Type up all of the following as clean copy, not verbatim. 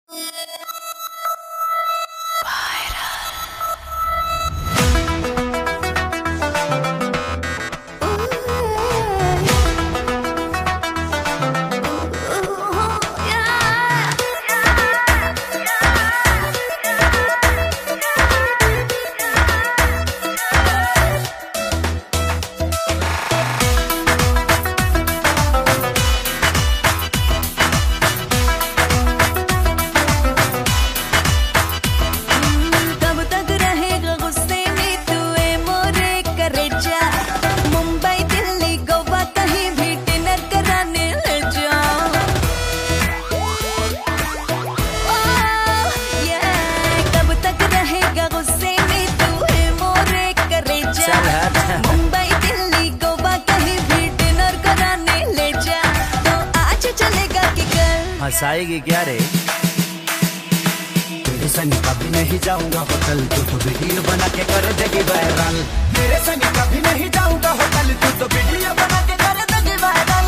हंसाएगी क्या रे? तेरे संग कभी नहीं जाऊंगा होटल, तू तो वीडियो बना के कर देगी वायरल। तेरे संग कभी नहीं जाऊंगा होटल, तू तो वीडियो बना के कर देगी वायरल।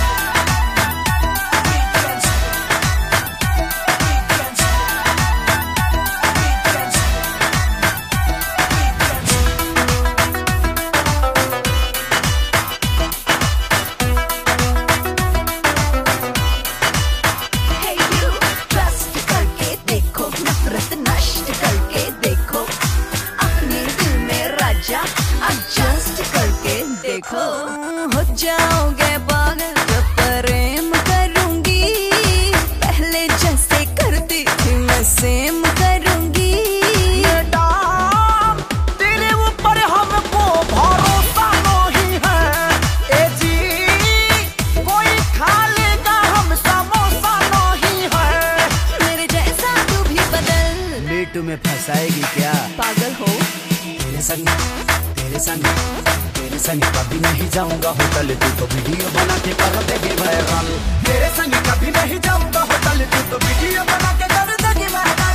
देखो हो जाओगे पागल जब प्रेम करूंगी, पहले जैसे करती थी मैं सेम करूंगी। मैडम तेरे ऊपर हमको भरोसा नहीं है, ए जी कोई खा लेगा हम समोसा नहीं है। मेरे जैसा तू भी बदल, मीटू में फंसाएगी क्या? पागल हो। तेरे संग कभी नहीं जाऊंगा होटल, तू तो वीडियो बना के कर देगी वायरल। तेरे संग कभी नहीं जाऊंगा होटल, तू तो वीडियो बना के कर देगी वायरल।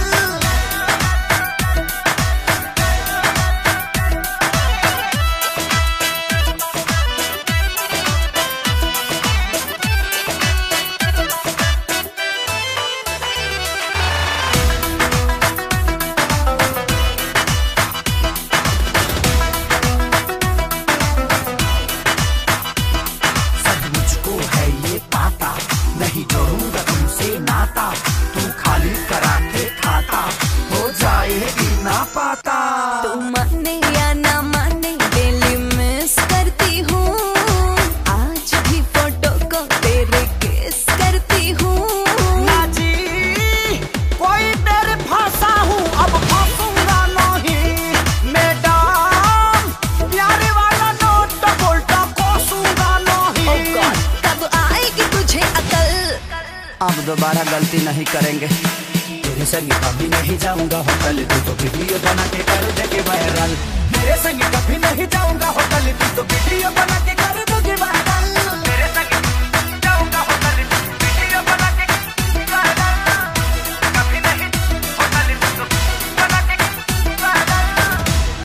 नहीं जोड़ूंगा तुमसे नाता, तू खाली करा के खाता हो जाएगी ना पाता। तू माने या ना माने डेली मिस करती हूँ, आज भी फोटो को तेरे किस करती हूँ। ना जी कोई तेरे फंसा हूँ, अब फंसूंगा नहीं। मैडम प्यारे वाला नोट बोलता कोसूंगा नहीं। Oh God, कब आएगी तुझे अकल? अब दोबारा गलती नहीं करेंगे। तेरे संग कभी नहीं जाऊंगा होटल, तू तो वीडियो बना के कर देगी वायरल। तेरे संग कभी नहीं जाऊंगा होटल, तू तो वीडियो बना के कर देगी वायरल।